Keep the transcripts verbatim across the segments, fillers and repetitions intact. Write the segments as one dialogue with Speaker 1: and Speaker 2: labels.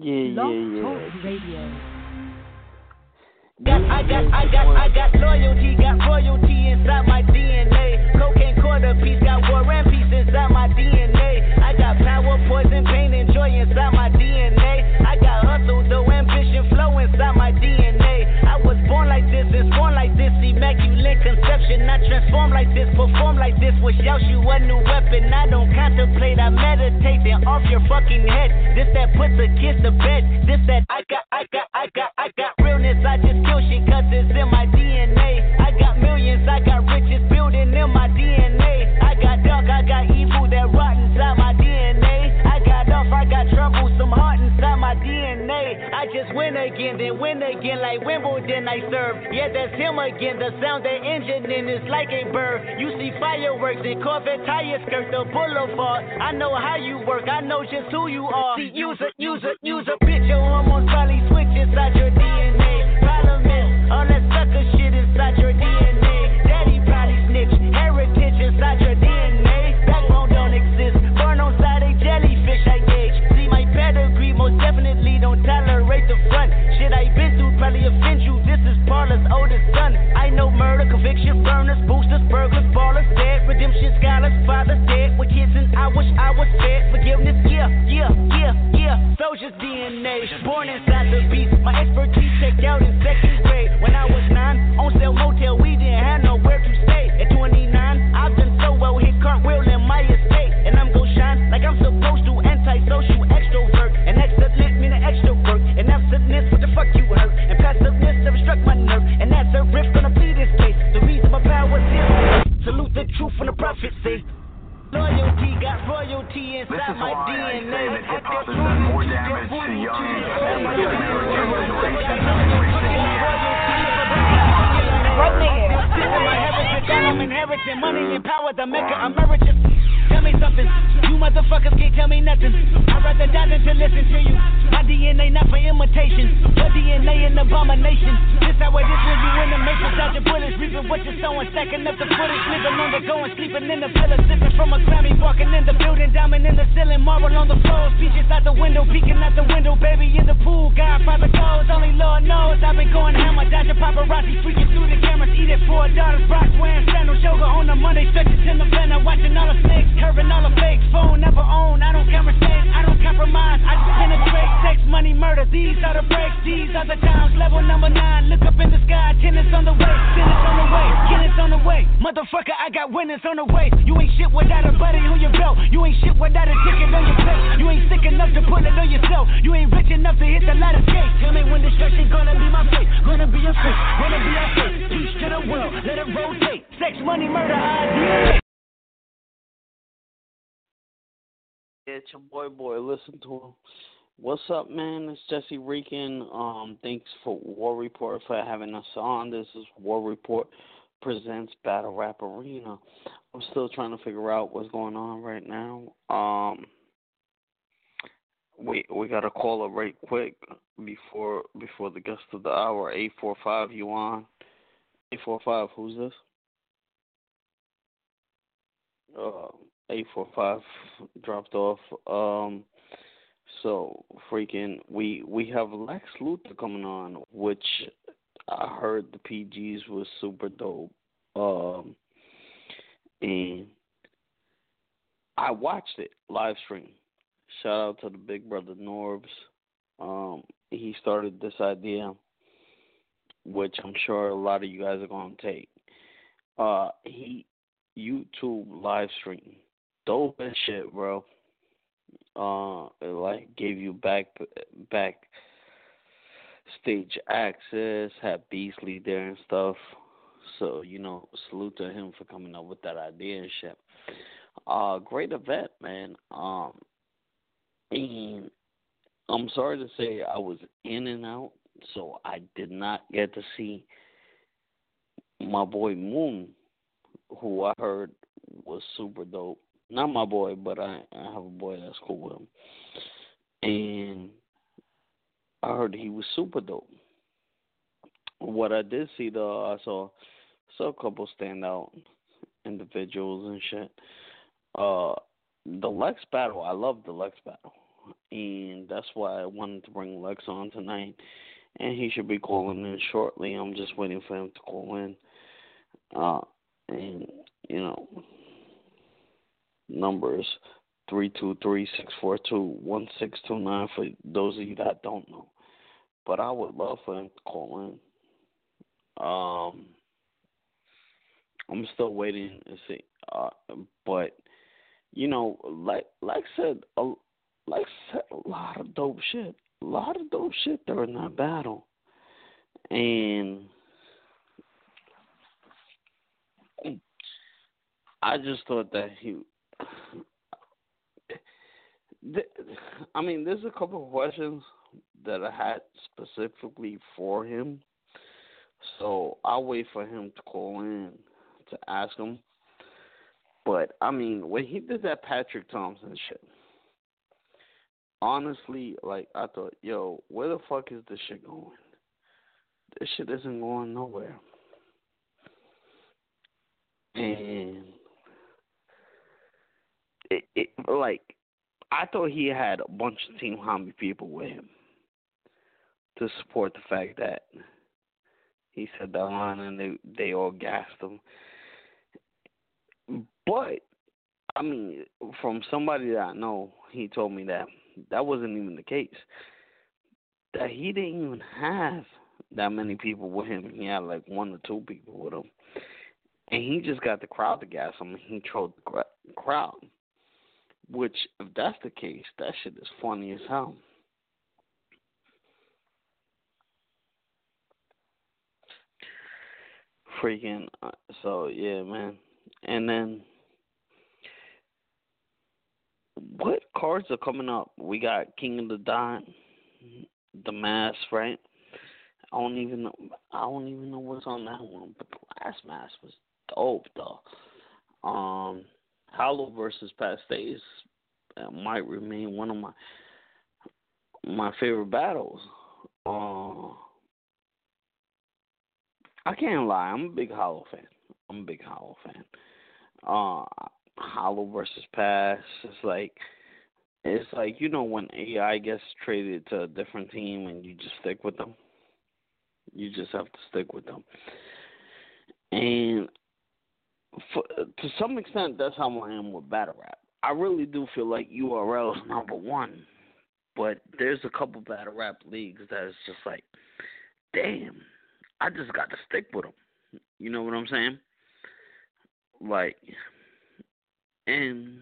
Speaker 1: Yeah,
Speaker 2: Blog
Speaker 1: yeah,
Speaker 2: Talk
Speaker 1: yeah.
Speaker 2: Radio.
Speaker 3: Got, I got, I got, I got loyalty, got royalty inside my D N A. Cocaine quarter piece, got war and peace inside my D N A. I got power, poison, pain, and joy inside my D N A. I got hustle, though, ambition, flow inside my D N A. I was born like this, and born like this, immaculate conception. I transform like this, perform like this, wish out you a new weapon. I don't contemplate, I meditate, then off your fucking head. This that puts a kiss to bed. This that I got, I got, I got, I got realness. I just kill shit cause it's in my D N A. I got millions, I got riches building in my D N A. I got dark, I got evil that rot inside my D N A. I got off, I got trouble, some heart inside my D N A. I just win again, then win again like Wimbledon I serve. Yeah, that's him again, the sound that engine in is like a bird. You see fireworks and Corvette tires skirt the boulevard. I know how you work, I know just who you are. See, use a, use a, use a bitch, your hormones probably switch inside your D N A. Problem is, all that sucker shit inside your D N A. Daddy probably snitch, heritage inside your D N A. Backbone don't exist, burn on side a jellyfish I gauge. See my pedigree, most definitely don't tolerate the front. Shit I been through probably offend you, this is Paula's oldest son. I know murder, conviction, burners, boosters, burglars, ballers, dead. Redemption scholars, fathers dead. With kids and I wish I was fed. Forgiveness, yeah, yeah, yeah, yeah. Soldier's D N A, born inside the beast. My expertise checked out in second grade. When I was nine, on sale motel, we didn't have nowhere to stay. At twenty-nine, I've done so well, hit cartwheel in my estate. And I'm gon' shine like I'm supposed to, antisocial extrovert. And excellent meaning extra work. And absentness, what the fuck you hurt? And passiveness never struck my nerve. And that's a riff gonna be this case. The reason my power's here. Salute the truth when the prophet say. Loyalty got royalty inside my D N A.
Speaker 4: This is why I say that hip-hop has done more damage to young African Americans than
Speaker 3: Right there. My heritage, I'm inheriting money and power, the maker emeritus. Tell me something, you motherfuckers can't tell me nothing. I'd rather die than to listen to you. My D N A not for imitation, your D N A an abomination. This how it is when you in the matrix, dodging bullets, reaping what you're sowing, stacking up the footage, living on the go and sleeping in the villa, sipping from a Grammy, walking in the building, diamond in the ceiling, marble on the floor, speeches out the window, peeking out the window, baby in the pool, Godfather goes, only Lord knows. I've been going hammer, dodging paparazzi, freaking through the cameras, eat it for a daughter's Brock, wearing sandals, yoga on the Monday, stretches in the blender, watching all the snakes. Curving all the fakes, phone never own. I don't conversate, I don't compromise. I just penetrate, sex, money, murder. These are the breaks, these are the times. Level number nine, look up in the sky. Tennis on the way, tennis on the way, tennis on the way. Motherfucker, I got winners on the way. You ain't shit without a buddy on your belt. You ain't shit without a ticket on your plate. You ain't sick enough to put it on yourself. You ain't rich enough to hit the ladder gate. Tell me when destruction gonna be my fate. Gonna be a fate, gonna be a fate. Peace to the world, let it rotate. Sex, money, murder, I D.
Speaker 1: It's your boy, boy. Listen to him. What's up, man? It's Jesse Reekin. Um, thanks for War Report for having us on. This is War Report presents Battle Rap Arena. I'm still trying to figure out what's going on right now. Um, we we got a caller right quick before before the guest of the hour. Eight four five, you on? Eight four five. Who's this? Uh. eight four five dropped off. Um, so freaking, we we have Lex Luthor coming on, which I heard the P Gs was super dope. Um, and I watched it live stream. Shout out to the big brother Norbs. Um, he started this idea, which I'm sure a lot of you guys are gonna take. Uh, he YouTube live stream. Dope as shit, bro. Uh, it like gave you back back stage access, had Beasley there and stuff. So, you know, salute to him for coming up with that idea and shit. Uh, great event, man. Um, and I'm sorry to say I was in and out, so I did not get to see my boy Moon, who I heard was super dope. Not my boy, but I, I have a boy that's cool with him. And I heard he was super dope. What I did see, though, I saw, saw a couple standout individuals and shit. Uh, the Lex battle, I love the Lex battle. and that's why I wanted to bring Lex on tonight. And he should be calling in shortly. I'm just waiting for him to call in. Uh, and you know, numbers three two three six four two one six two nine for those of you that don't know. But I would love for him to call in. Um, I'm still waiting to see. Uh, but you know, like like said, a, like said, a lot of dope shit, a lot of dope shit during that battle, and I just thought that he. I mean, there's a couple of questions that I had specifically for him, so I'll wait for him to call in to ask him. But I mean, when he did that Patrick Thompson shit, honestly, like I thought, yo, where the fuck is this shit going? This shit isn't going nowhere. And it, it like I thought he had a bunch of Team Hami people with him to support the fact that he said that line and they they all gassed him. But I mean, from somebody that I know, he told me that that wasn't even the case. That he didn't even have that many people with him. He had like one or two people with him, and he just got the crowd to gas him. And he trolled the crowd. Which, if that's the case, that shit is funny as hell. Freaking, uh, so yeah, man. And then, what cards are coming up? We got King of the Dot, The Mask, right? I don't even know. I don't even know what's on that one. But the last mask was dope, though. Um, Hollow versus Pastéis uh, might remain one of my my favorite battles. Uh, I can't lie. I'm a big Hollow fan. I'm a big Hollow fan. Uh, Hollow versus Pass. It's like it's like you know when A I gets traded to a different team and you just stick with them. You just have to stick with them. And for, to some extent, that's how I am with battle rap. I really do feel like U R L is number one. But there's a couple battle rap leagues that is just like, damn, I just got to stick with them. You know what I'm saying? Like, and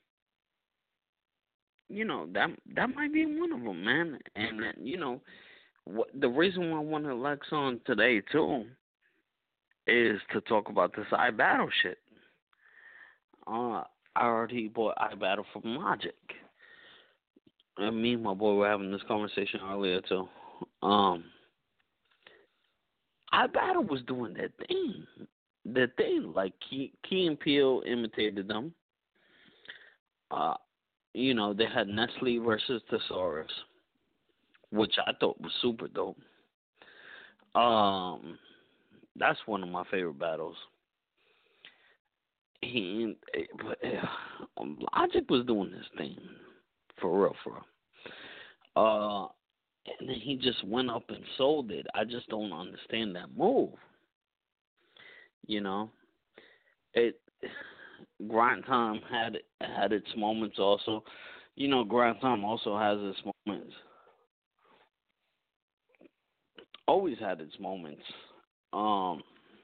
Speaker 1: you know that that might be one of them, man. And you know, what the reason why I wanted Lex on today too is to talk about this iBattle shit. Uh, I already bought iBattle from Logic. And me and my boy were having this conversation earlier too. Um, iBattle was doing their thing. Their thing. Like Key, Key and Peele imitated them. Uh, you know, they had Nestle versus Thesaurus, which I thought was super dope. Um, that's one of my favorite battles. And but uh, Logic was doing this thing for real, for real. Uh, and then he just went up and sold it. I just don't understand that move. You know, it Grind Time had had its moments also. You know, Grind Time also has its moments. Always had its moments. Um,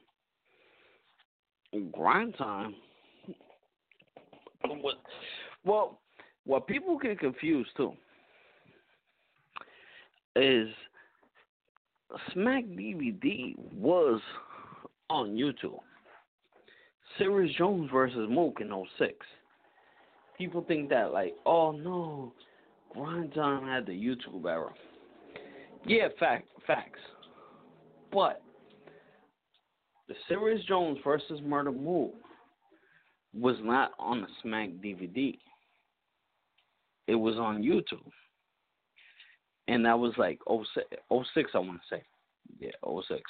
Speaker 1: Grind Time. What, well, what people get confused too is Smack D V D was on YouTube. Serious Jones versus Mook in oh six. People think that like, oh no, Grind Time had the YouTube era. Yeah, fact, facts. But the Serious Jones versus Murder Mook was not on the Smack D V D. It was on YouTube. And that was like oh six, I want to say. Yeah, oh six.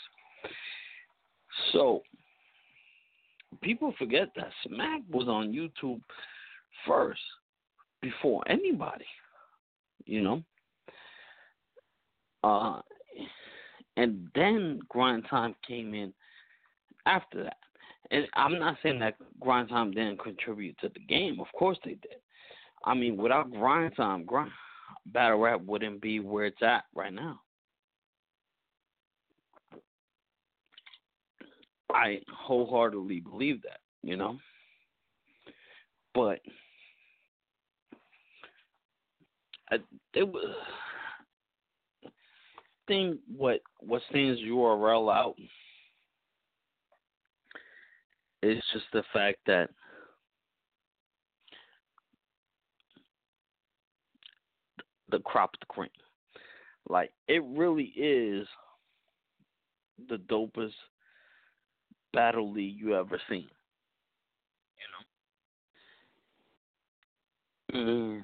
Speaker 1: So, people forget that Smack was on YouTube first, before anybody. you know. Uh, and then Grind Time came in after that. And I'm not saying that Grind Time didn't contribute to the game. Of course they did. I mean, without Grind Time, grind, battle rap wouldn't be where it's at right now. I wholeheartedly believe that, you know. But I, it was thing what what stands U R L out is just the fact that the crop the cream. Like it really is the dopest battle league you ever seen. You know? And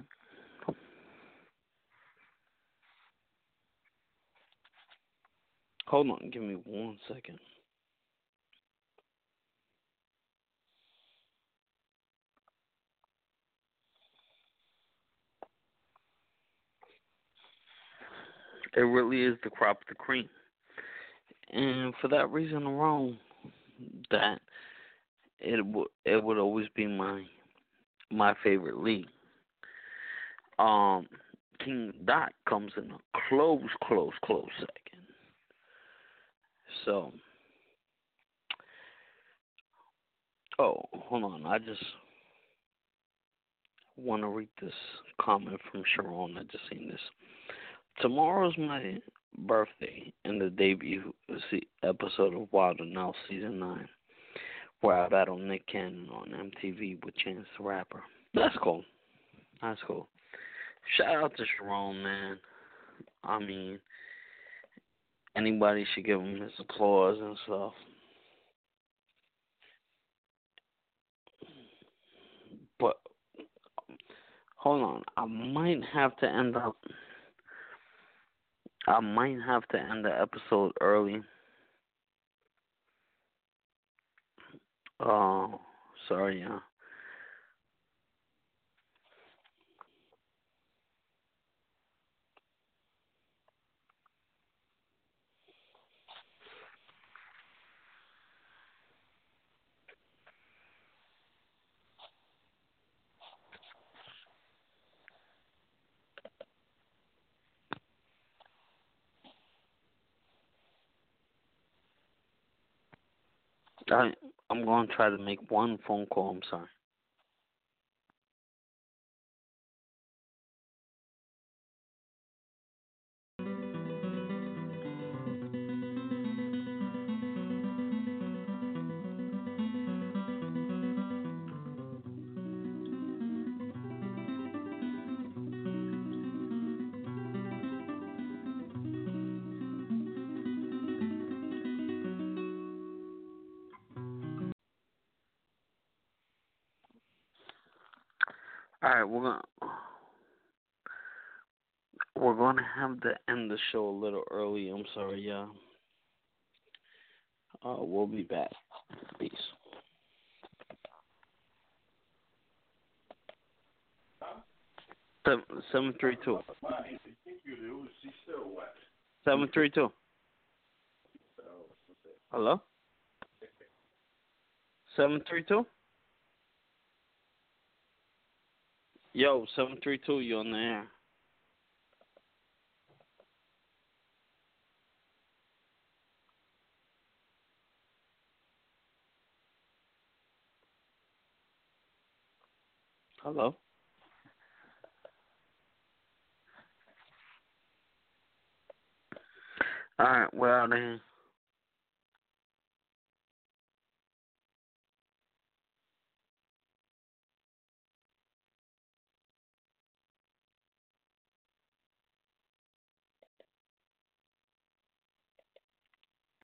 Speaker 1: hold on, give me one second. It really is the crop of the cream. And for that reason alone, that it would it would always be my my favorite league. Um, King Dot comes in a close, close, close second. So, oh, hold on, I just want to read this comment from Sharon. I just seen this. Tomorrow's my birthday and the debut episode of Wild and Out Season nine, where I battle Nick Cannon on M T V with Chance the Rapper. That's cool. That's cool. Shout out to Sharon, man. I mean, anybody should give him his applause and stuff. But, hold on. I might have to end up... I might have to end the episode early. Oh, sorry, yeah. I, I'm going to try to make one phone call. I'm sorry. All right, we're gonna we're gonna have to end the show a little early. I'm sorry, yeah. Uh, we'll be back. Peace. Seven seven three two. Seven three two. Hello. Seven three two. Yo, seven three two. You on the air? Hello. All right, we're out of here.